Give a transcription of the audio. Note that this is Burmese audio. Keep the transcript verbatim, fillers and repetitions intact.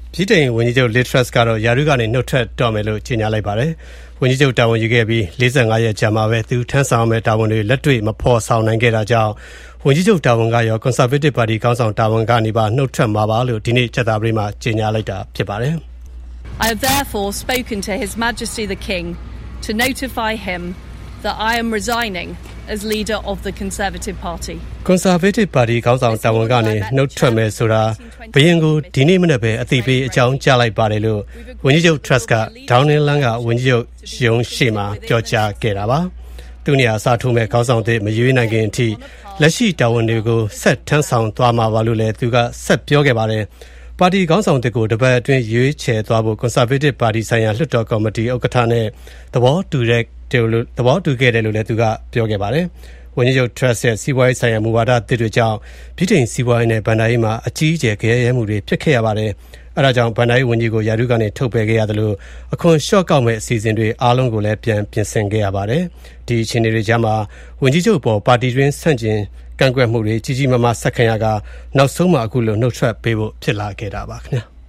ဗြိတိန်ဝန်ကြီးချုပ် Liz Truss ကတော့ရာထူးကနေနှုတ်ထွက်တော့မယ်လို့ကြေညာလိုက်ပါတယ်။ဝန်ကြီးချုပ်တာဝန်ယူခဲ့ပြီးလေး၅ရက်ကြာမှပဲသူထမ်းဆောင်မဲ့တာဝန်တွေလက်တွေ့မဖော်ဆောင်နိုင်ခဲ့တာကြောင့်ဝန်ကြီးချုပ်တာဝန်ကရော Conservative Party ခေါင်းဆောင်တာဝန်ကနေပါနှုတ်ထွက်မှာပါလို့ဒီနေ့ကြာသပတေးမှာကြေညာလိုက်တာဖြစ်ပါတယ်။ I have therefore spoken to His Majesty the King to notify him that I am resigning as leader of the Conservative Party. Conservative Party ခေါင်းဆောင်တာဝန်ကနေနှုတ်ထွက်မယ်ဆိုတာဘရင်ကိုဒီနေ့မနေ့ပဲအသိပေးအကြောင်းကြားလိုက်ပါတယ်လို့ဝန်ကြီးချုပ် Truss က Downing လမ်းကဝန်ကြီးချုပ်ရုံးရှေ့မှာပြောကြားခဲ့တာပါ။သူနေရာအစားထိုးမဲ့ခေါင်းဆောင်သစ်မရွေးနိုင်ခင်အထိလက်ရှိတာဝန်တွေကိုဆက်ထမ်းဆောင်သွားမှာပါလို့လည်းသူကဆက်ပြောခဲ့ပါတယ်။ပါတီခေါင်းဆောင်သစ်ကိုတပတ်အတွင်းရွေးချယ်သွားဖို့ Conservative Party ဆိုင်ရာလွှတ်တော်ကော်မတီဥက္ကဋ္ဌနဲ့သဘောတူတဲ့သဘောတူခဲ့တယ်လို့လည်းသူကပြောခဲ့ပါတယ်။ဝန်ကြီးချုပ် Truss ရဲ့စီးပွားရေးဆိုင်ရာမူဝါဒသစ်တွေကြောင့်ဗြိတိန်စီးပွားရေးနဲ့ဗန်ဒါရေးမှာအကြီးအကျယ်ကြရဲမှုတွေဖြစ်ခဲ့ရပါတယ်။အဲဒါကြောင့်ဗန်ဒါရေးဝန်ကြီးကိုရာထူးကနေထုတ်ပယ်ခဲ့ရတယ်လို့အခွန်လျှော့ကောက်မဲ့အစီအစဉ်တွေအားလုံးကိုလည်းပြန်ပြင်ဆင်ခဲ့ရပါတယ်။ဒီအခြေအနေတွေကြားမှာဝန်ကြီးချုပ်ပေါ်ပါတီတွင်းဆန့်ကျင်ကန့်ကွက်မှုတွေကြီးကြီးမားမားဆက်ခံရကနောက်ဆုံးမှအခုလိုနှုတ်ထွက်ပေးဖို့ဖြစ်လာခဲ့တာပါခင်ဗျာ။